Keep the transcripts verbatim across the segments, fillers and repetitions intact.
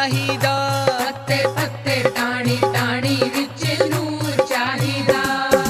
चाहिदा। पत्ते पत्ते टाणी टाणी विच नूर चाहिदा।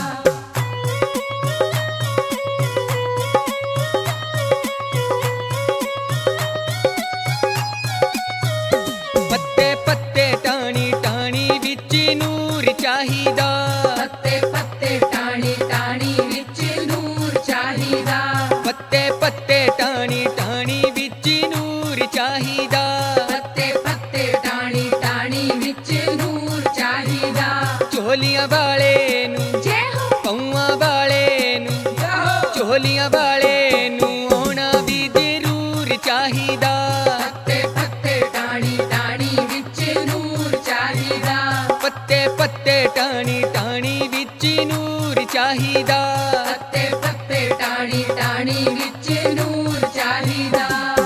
पत्ते पत्ते टाणी टाणी विच नूर चाहिदा। पत्ते पत्ते टाणी टाणी विच नूर चाहिदा। पत्ते पत्ते टाणी टाणी विच नूर चाहिदा। पत्ते पत्ते टाणी टाणी विच नूर चाहिदा। चोलियां वाले नू जय हो पौआं वाले नू जय हो। चोलियां वाले नू आउणा भी जरूर चाहिदा। पत्ते पत्ते टाणी टाणी विच नूर चाहिदा। पत्ते पत्ते टाणी टाणी विच नूर चाहिदा। पत्ते पत्ते टाणी टाणी विच नूर चाहिदा।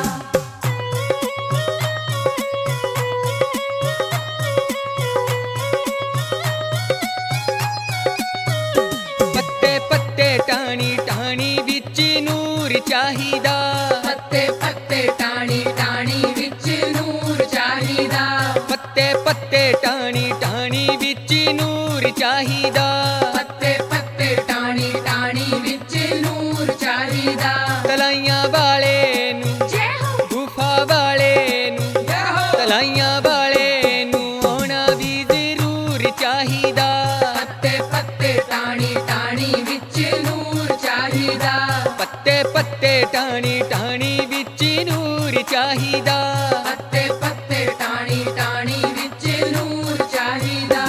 पत्ते पत्ते टाणी टाणी विच नूर चाहिदा। पत्ते पत्ते टाणी टाणी विच नूर चाहिदा। पत्ते पत्ते टाणी टाणी विच नूर चाहिदा। पत्ते पत्ते टाणी टाणी विच नूर चाहिदा। तलाइयां वाले नू जय हो गुफा वाले नू जय हो। तलाइयां वाले नू आउणा भी जरूर चाहिदा। पत्ते पत्ते टाणी टाणी विच नूर चाहिदा। पत्ते पत्ते टाणी टाणी विच नूर चाहिदा। पत्ते पत्ते टाणी टाणी विच नूर चाहिदा।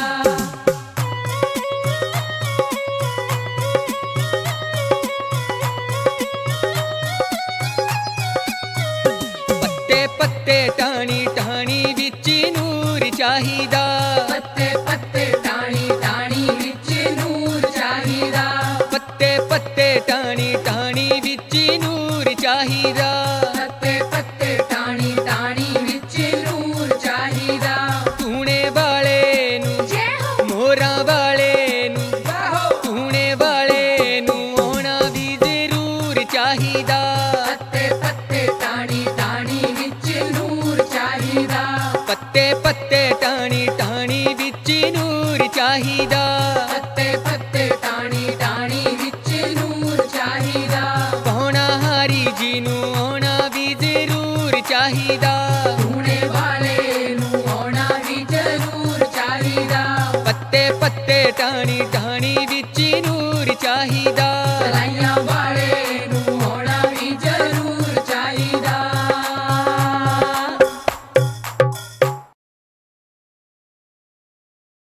पत्ते पत्ते टाणी टाणी विच नूर चाहिदा। पत्ते पत्ते टाणी टाणी विच नूर चाहिदा। पत्ते पत्ते टाणी टाणी विच नूर चाहिदा। पत्ते पत्ते टाणी टाणी विच नूर चाहिदा। टूणे वाले नू जय हो मोरां वाले नू जय हो। टूणे वाले नू आउणा भी जरूर चाहिदा। पत्ते पत्ते टाणी टाणी विच नूर चाहिदा। पत्ते पत्ते टाणी टाणी विच नूर चाहिदा। पत्ते पत्ते टाणी टाणी विच नूर चाहिदा। पौणा हारी जी नू आउणा भी जरूर चाहिदा। टूणे वाले नूं आउणा भी जरूर चाहिदा। पत्ते पत्ते टाणी